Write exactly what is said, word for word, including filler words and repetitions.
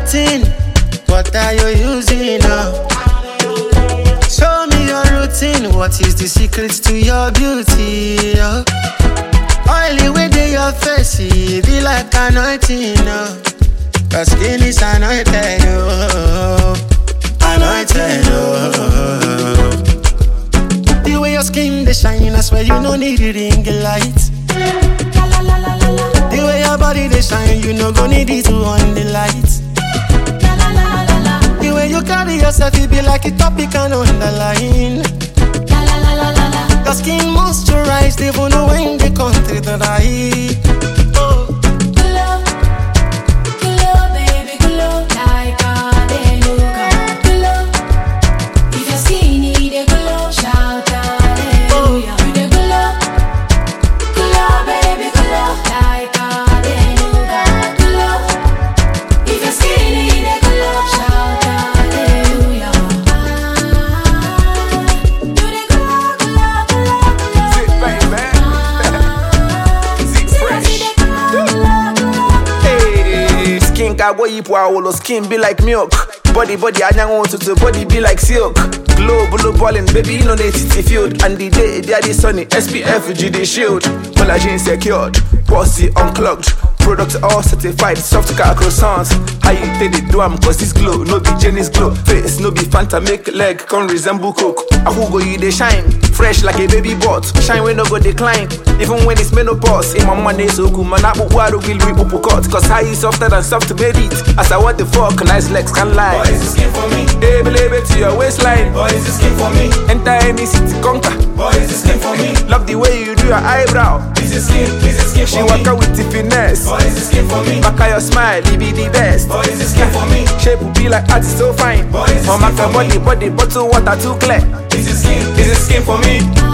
routine. What are you using now? Show me your routine. What is the secret to your beauty? Oh? Oily way to your face, it be like anointing. Oh? Your skin is anointed. Oh. Anointed. Oh. The way your skin they shine, I swear you no need the ring light. The way your body they shine, you no go need it to on the lights. The way you carry yourself, it be like a topic and on the line. Your skin moisturized, even when the country dry. Oh. Glow, glow, baby, glow like a deluca. Glow, if your skin need a glow, shout hallelujah. You the glow, glow, baby, glow like a deluca. Glow, if your skin need a glow, shout hallelujah. You the glow, glow, glow, glow. Sick baby. Sick fresh. Hey, skin ka boy ipo awolo, skin be like milk. Body body anyango to body be like silk. Glow blue ballin', baby you know they city field. And the day they are the sunny, S P F G D shield. Collagen secured, pussy unclogged. Products all certified, soft car croissants. How you take the do am cause this glow, no be Jenny's glow. Face no be Fanta, make leg can resemble coke. I who go you they shine, fresh like a baby bot. Shine when no go decline, even when it's menopause. In my money so good, man I put water will be uppercut. Cause high is softer than soft to made it. As I want the fuck, nice legs can lie. Boy, is the skin for me? Hey, believe it to your waistline. Boy, is the skin for me? Enter any city conquer. Boy, is the skin for me? Love the way you do your eyebrow. Is the skin, is the skin She for walk me? out with the finesse. Boy, is the skin for me? Back at your smile, it be the best. Boy, is the skin for me? Shape will be like artist so fine. Boy, is the Mama skin for body, me? body, bottle water too clear. Is the skin, is the skin for me?